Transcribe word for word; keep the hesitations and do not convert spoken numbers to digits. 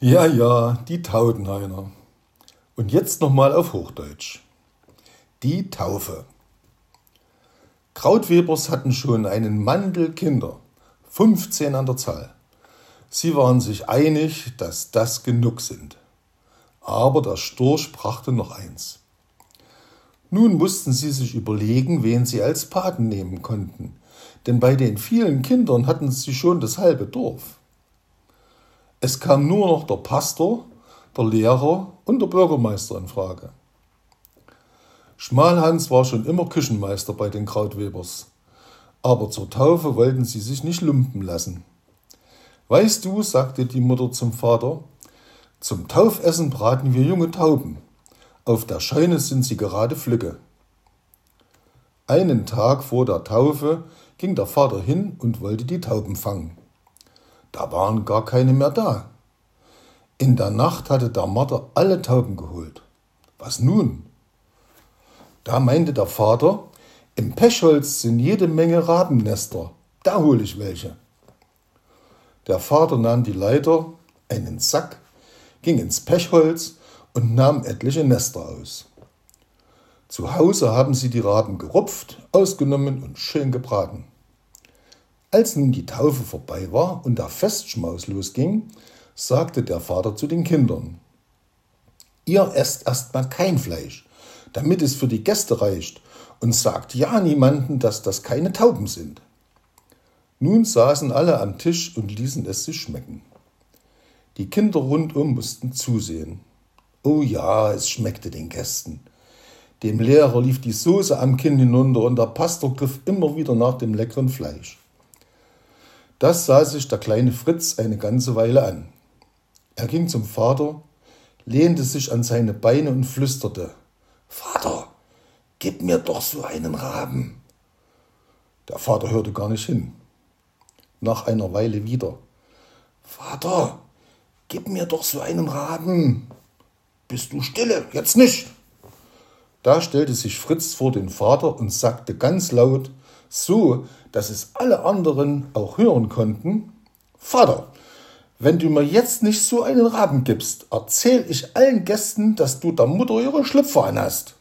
Ja, ja, die Tautenhainer. Und jetzt nochmal auf Hochdeutsch. Die Taufe. Krautwebers hatten schon einen Mandel Kinder, fünfzehn an der Zahl. Sie waren sich einig, dass das genug sind. Aber der Storch brachte noch eins. Nun mussten sie sich überlegen, wen sie als Paten nehmen konnten, denn bei den vielen Kindern hatten sie schon das halbe Dorf. Es kam nur noch der Pastor, der Lehrer und der Bürgermeister in Frage. Schmalhans war schon immer Küchenmeister bei den Krautwebers, aber zur Taufe wollten sie sich nicht lumpen lassen. »Weißt du«, sagte die Mutter zum Vater, »zum Taufessen braten wir junge Tauben. Auf der Scheune sind sie gerade flügge.« Einen Tag vor der Taufe ging der Vater hin und wollte die Tauben fangen. Da waren gar keine mehr da. In der Nacht hatte der Marder alle Tauben geholt. Was nun? Da meinte der Vater, im Pechholz sind jede Menge Rabennester, da hole ich welche. Der Vater nahm die Leiter, einen Sack, ging ins Pechholz und nahm etliche Nester aus. Zu Hause haben sie die Raben gerupft, ausgenommen und schön gebraten. Als nun die Taufe vorbei war und der Festschmaus losging, sagte der Vater zu den Kindern, »Ihr esst erstmal kein Fleisch, damit es für die Gäste reicht, und sagt ja niemanden, dass das keine Tauben sind.« Nun saßen alle am Tisch und ließen es sich schmecken. Die Kinder rundum mussten zusehen. Oh ja, es schmeckte den Gästen. Dem Lehrer lief die Soße am Kinn hinunter und der Pastor griff immer wieder nach dem leckeren Fleisch. Das sah sich der kleine Fritz eine ganze Weile an. Er ging zum Vater, lehnte sich an seine Beine und flüsterte, »Vater, gib mir doch so einen Raben.« Der Vater hörte gar nicht hin. Nach einer Weile wieder, »Vater, gib mir doch so einen Raben.« »Bist du stille, jetzt nicht!« Da stellte sich Fritz vor den Vater und sagte ganz laut, so, dass es alle anderen auch hören konnten, »Vater, wenn du mir jetzt nicht so einen Raben gibst, erzähl ich allen Gästen, dass du der Mutter ihre Schlüpfer anhast.«